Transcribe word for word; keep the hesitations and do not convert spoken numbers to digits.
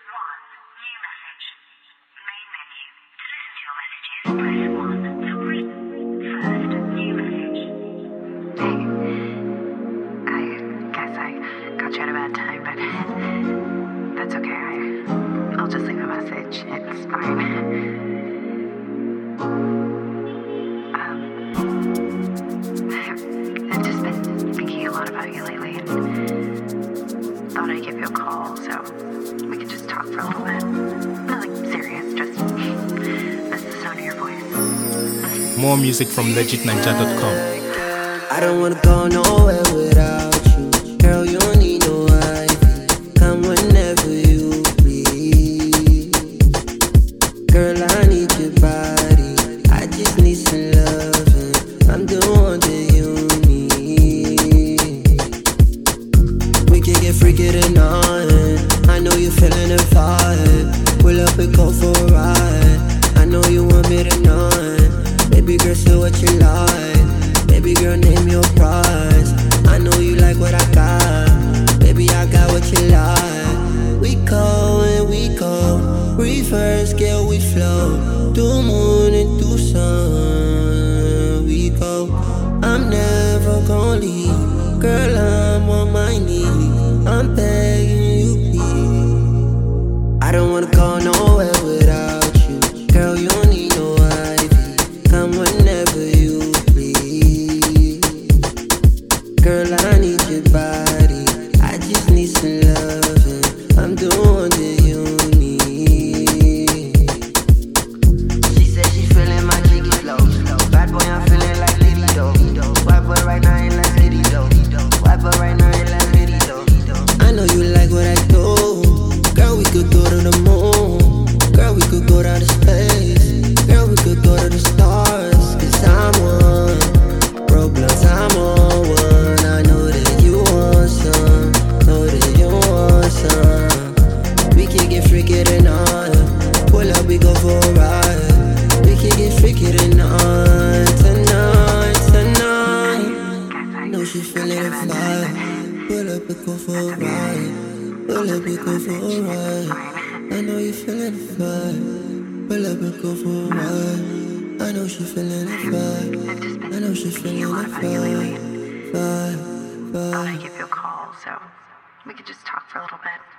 one. New message. Main menu. To listen to your messages, press one. To read first, new message. Hey, I guess I got you at a bad time, but that's okay. I, I'll just leave a message. It's fine. Um, I've just been thinking a lot about you lately, and thought I'd give you a call so we could just talk for a little bit. Nothing serious, just miss the sound of your voice. More music from legit ninja dot com. I don't wanna go nowhere without you. Girl, you don't need no wife. Come whenever you please. Girl, I need your body. I just need some loving. I'm the one that you need. We can get freaky tonight. I know you're feeling the vibe. Pull up and go for a ride. I know you want me tonight. Baby girl, say what you like. Baby girl, name your price. I know you like what I got. Baby, I got what you like. We go and we go. Reverse, girl, we flow. Do moon and do sun. We go. I'm never gonna leave. Girl, I'm on my knees. I'm begging you, please. I don't wanna go nowhere without you. Girl, you don't need no ivy. Come whenever you please. Girl, I need your body. I just need some loving. I'm the one that you need. She said she feeling my jiggy flow. Bad boy, I'm feeling like Liddy though. White boy right now ain't like Liddy though. White boy right now ain't like Liddy though. I know you like what I do. Girl, we could go to the moon. Girl, we could go down to space. Girl, we could go to the stars. Cause I'm one. Problems, I'm on one. I know that you want some. Know that you want some. We can get freaky tonight. Pull up, we go for a ride. We can get freaky tonight. Tonight, tonight. Know she feeling the vibe. Pull up and go for a ride. Pull up and go for a ride. I know you feeling the vibe. Pull up and go for a ride. I know she feeling the vibe. I know she feeling the vibe. Vibe, Thought I'd vibe. give you a call so we could just talk for a little bit.